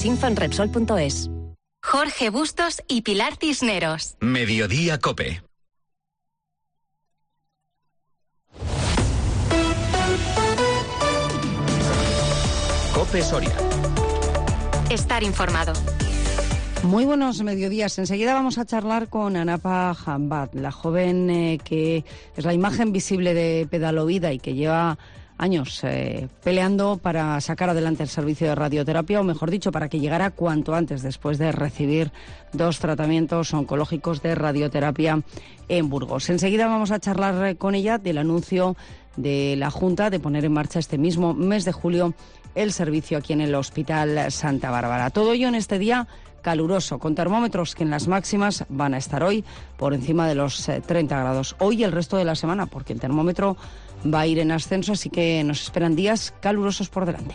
Más info en Repsol.es. Jorge Bustos y Pilar Cisneros. Mediodía COPE. COPE Soria. Estar informado. Muy buenos mediodías. Enseguida vamos a charlar con Anapa Hambat, la joven que es la imagen visible de Pedalovida y que lleva años peleando para sacar adelante el servicio de radioterapia, o mejor dicho, para que llegara cuanto antes después de recibir 2 tratamientos oncológicos de radioterapia en Burgos. Enseguida vamos a charlar con ella del anuncio de la Junta de poner en marcha este mismo mes de julio el servicio aquí en el Hospital Santa Bárbara. Todo ello en este día caluroso, con termómetros que en las máximas van a estar hoy por encima de los 30 grados. Hoy y el resto de la semana, porque el termómetro va a ir en ascenso, así que nos esperan días calurosos por delante.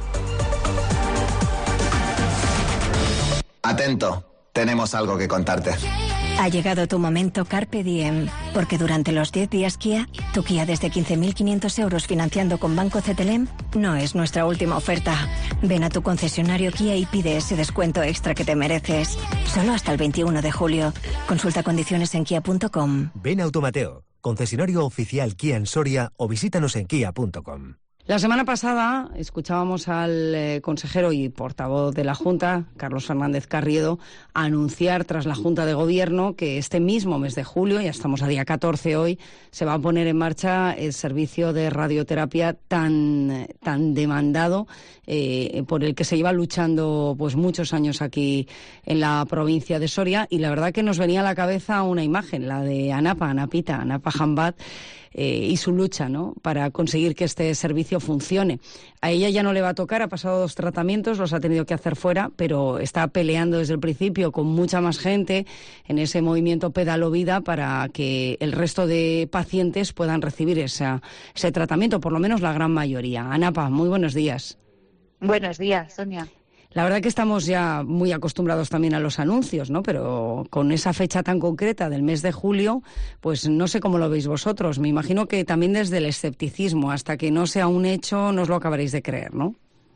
Atento, tenemos algo que contarte. Ha llegado tu momento Carpe Diem, porque durante los 10 días Kia, tu Kia desde 15.500 euros financiando con Banco CTLM no es nuestra última oferta. Ven a tu concesionario Kia y pide ese descuento extra que te mereces. Solo hasta el 21 de julio. Consulta condiciones en kia.com. Ven a Automateo, concesionario oficial Kia en Soria, o visítanos en kia.com. La semana pasada escuchábamos al consejero y portavoz de la Junta, Carlos Fernández Carriedo, anunciar tras la Junta de Gobierno que este mismo mes de julio, ya estamos a día 14 hoy, se va a poner en marcha el servicio de radioterapia tan demandado, por el que se iba luchando pues muchos años aquí en la provincia de Soria, y la verdad que nos venía a la cabeza una imagen, la de Anapa Hambat, y su lucha, ¿no?, para conseguir que este servicio funcione. A ella ya no le va a tocar, ha pasado 2 tratamientos, los ha tenido que hacer fuera, pero está peleando desde el principio con mucha más gente en ese movimiento Pedalovida para que el resto de pacientes puedan recibir ese tratamiento, por lo menos la gran mayoría. Anapa, muy buenos días. Buenos días, Sonia. La verdad que estamos ya muy acostumbrados también a los anuncios, ¿no? Pero con esa fecha tan concreta del mes de julio, pues no sé cómo lo veis vosotros. Me imagino que también desde el escepticismo, hasta que no sea un hecho, no os lo acabaréis de creer, ¿no?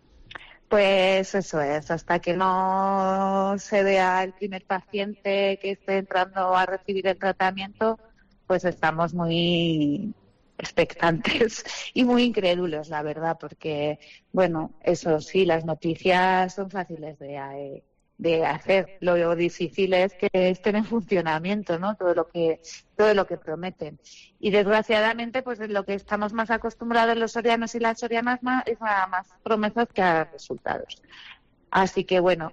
Pues eso es, hasta que no se vea el primer paciente que esté entrando a recibir el tratamiento, pues estamos muy expectantes y muy incrédulos, la verdad, porque, bueno, eso sí, las noticias son fáciles de hacer. Lo difícil es que estén en funcionamiento, ¿no? Todo lo que prometen. Y desgraciadamente, pues lo que estamos más acostumbrados los sorianos y las sorianas es a más promesas que a resultados. Así que bueno,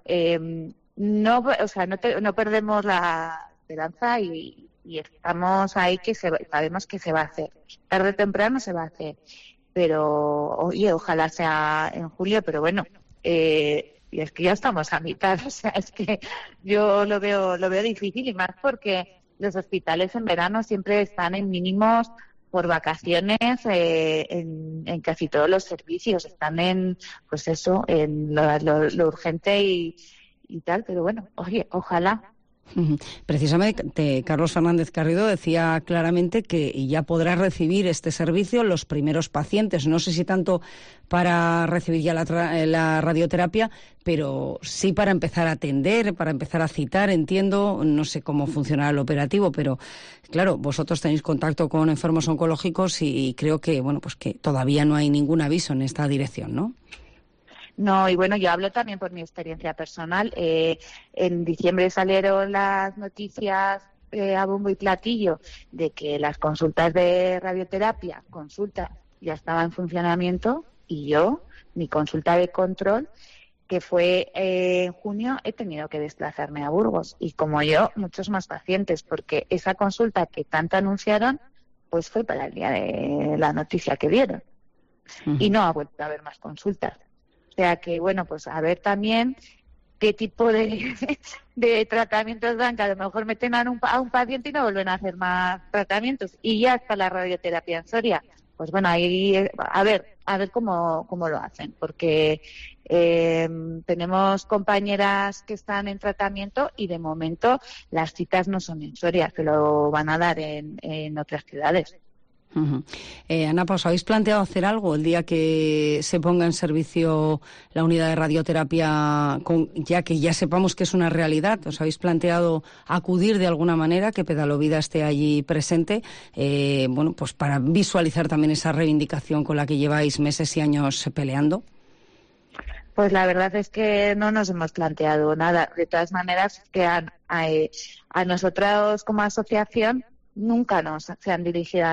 no perdemos la esperanza y estamos ahí, que sabemos que se va a hacer. Tarde o temprano se va a hacer. Pero, oye, ojalá sea en julio, pero bueno, y es que ya estamos a mitad, o sea, es que yo lo veo difícil, y más porque los hospitales en verano siempre están en mínimos por vacaciones, en casi todos los servicios, están en, pues eso, en lo urgente y tal, pero bueno, oye, ojalá. Precisamente Carlos Fernández Carriedo decía claramente que ya podrá recibir este servicio los primeros pacientes, no sé si tanto para recibir ya la radioterapia, pero sí para empezar a atender, para empezar a citar, entiendo, no sé cómo funcionará el operativo, pero claro, vosotros tenéis contacto con enfermos oncológicos y creo que, bueno, pues que todavía no hay ningún aviso en esta dirección, ¿no? No, y bueno, yo hablo también por mi experiencia personal. En diciembre salieron las noticias a bombo y platillo de que las consultas de radioterapia, ya estaba en funcionamiento, y yo, mi consulta de control, que fue en junio, he tenido que desplazarme a Burgos. Y como yo, muchos más pacientes, porque esa consulta que tanto anunciaron, pues fue para el día de la noticia que dieron. Uh-huh. Y no ha vuelto a haber más consultas. O sea que, bueno, pues a ver también qué tipo de tratamientos dan, que a lo mejor meten a un paciente y no vuelven a hacer más tratamientos. Y ya está la radioterapia en Soria. Pues bueno, ahí a ver cómo lo hacen, porque tenemos compañeras que están en tratamiento y de momento las citas no son en Soria, que lo van a dar en otras ciudades. Uh-huh. Anapa, ¿os habéis planteado hacer algo el día que se ponga en servicio la unidad de radioterapia, ya que ya sepamos que es una realidad? ¿Os habéis planteado acudir de alguna manera, que Pedalovida esté allí presente? Bueno, pues para visualizar también esa reivindicación con la que lleváis meses y años peleando. Pues la verdad es que no nos hemos planteado nada. De todas maneras, que a nosotros como asociación nunca se han dirigido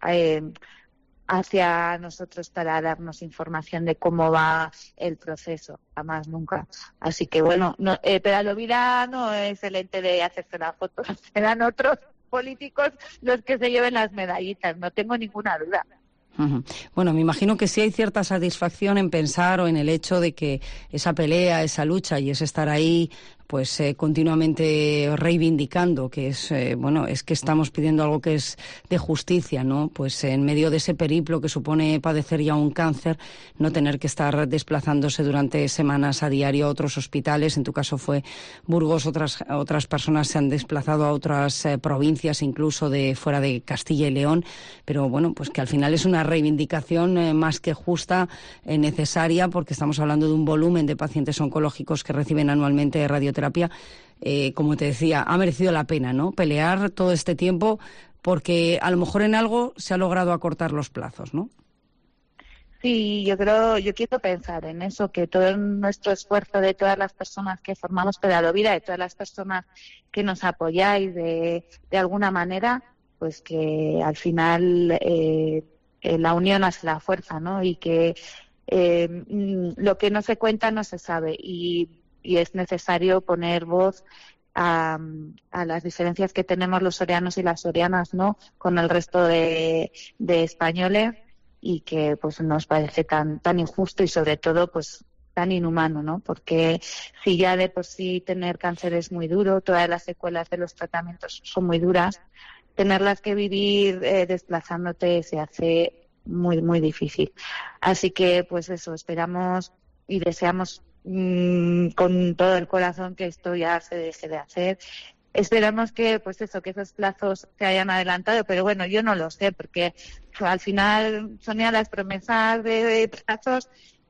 hacia nosotros para darnos información de cómo va el proceso, jamás, nunca. Así que bueno, Pedalovida no es el ente de hacerse la foto, serán otros políticos los que se lleven las medallitas, no tengo ninguna duda. Bueno, me imagino que sí hay cierta satisfacción en pensar o en el hecho de que esa pelea, esa lucha y ese estar ahí, pues continuamente reivindicando, que es bueno, es que estamos pidiendo algo que es de justicia, ¿no? Pues en medio de ese periplo que supone padecer ya un cáncer, no tener que estar desplazándose durante semanas a diario a otros hospitales. En tu caso fue Burgos, otras personas se han desplazado a otras provincias, incluso de fuera de Castilla y León, pero bueno, pues que al final es una reivindicación más que justa, necesaria, porque estamos hablando de un volumen de pacientes oncológicos que reciben anualmente radioterapia. Como te decía, ha merecido la pena, ¿no? Pelear todo este tiempo, porque a lo mejor en algo se ha logrado acortar los plazos, ¿no? Sí, yo quiero pensar en eso, que todo nuestro esfuerzo de todas las personas que formamos Pedalovida, de todas las personas que nos apoyáis de alguna manera, pues que al final la unión hace la fuerza, ¿no? Y que lo que no se cuenta no se sabe, y es necesario poner voz a las diferencias que tenemos los sorianos y las sorianas, ¿no?, con el resto de españoles, y que pues nos parece tan injusto y sobre todo pues tan inhumano, ¿no? Porque si ya de por sí tener cáncer es muy duro, todas las secuelas de los tratamientos son muy duras, tenerlas que vivir desplazándote se hace muy, muy difícil. Así que pues eso, esperamos y deseamos con todo el corazón que esto ya se deje de hacer. Esperamos que pues eso, que esos plazos se hayan adelantado, pero bueno, yo no lo sé, porque al final, Sonia, las promesas de plazos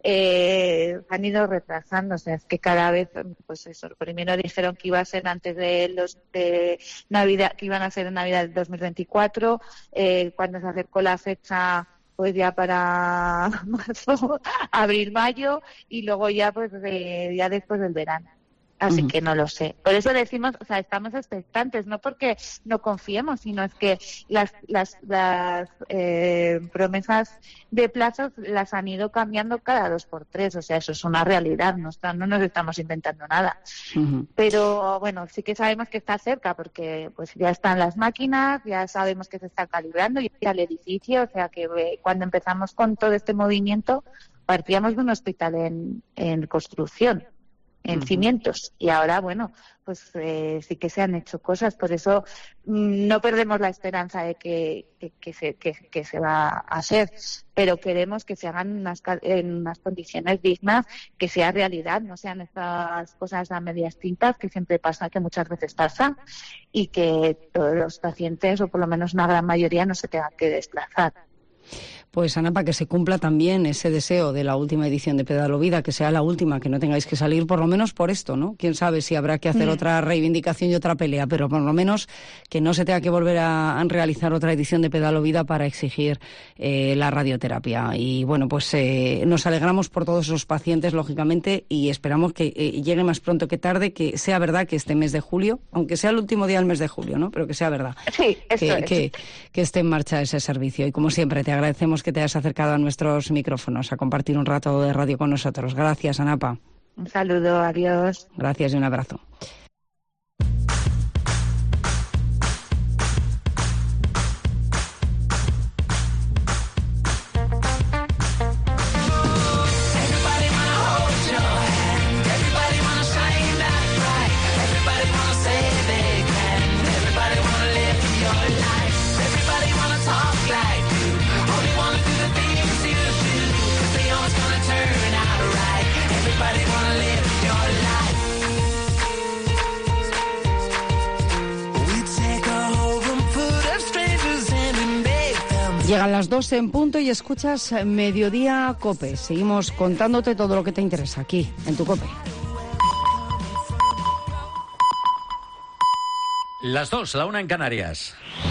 han ido retrasando. O sea, es que cada vez, pues eso, primero dijeron que iba a ser antes de Navidad, que iban a ser en Navidad del 2024, cuando se acercó la fecha, pues ya para marzo, abril, mayo, y luego ya pues ya después del verano. Así que no lo sé. Por eso decimos, o sea, estamos expectantes, no porque no confiemos, sino es que las promesas de plazos las han ido cambiando cada 2 por 3. O sea, eso es una realidad, no nos estamos inventando nada. Pero bueno, sí que sabemos que está cerca, porque pues ya están las máquinas, ya sabemos que se está calibrando, y el edificio, o sea, que cuando empezamos con todo este movimiento partíamos de un hospital en construcción, en cimientos, y ahora, bueno, pues sí que se han hecho cosas. Por eso no perdemos la esperanza de que se va a hacer, pero queremos que se hagan en unas condiciones dignas, que sea realidad, no sean estas cosas a medias tintas que siempre pasa, que muchas veces pasa, y que todos los pacientes, o por lo menos una gran mayoría, no se tengan que desplazar. Pues, Ana, para que se cumpla también ese deseo de la última edición de Pedalovida, que sea la última, que no tengáis que salir, por lo menos por esto, ¿no? Quién sabe si habrá que hacer otra reivindicación y otra pelea, pero por lo menos que no se tenga que volver a realizar otra edición de Pedalovida para exigir la radioterapia. Y bueno, pues nos alegramos por todos esos pacientes, lógicamente, y esperamos que llegue más pronto que tarde, que sea verdad que este mes de julio, aunque sea el último día del mes de julio, ¿no? Pero que sea verdad. Sí, que esté en marcha ese servicio. Y como siempre, te agradecemos que te hayas acercado a nuestros micrófonos a compartir un rato de radio con nosotros. Gracias, Anapa. Un saludo, adiós. Gracias y un abrazo. Llegan las 2 en punto y escuchas Mediodía COPE. Seguimos contándote todo lo que te interesa aquí, en tu COPE. Las 2, la 1 en Canarias.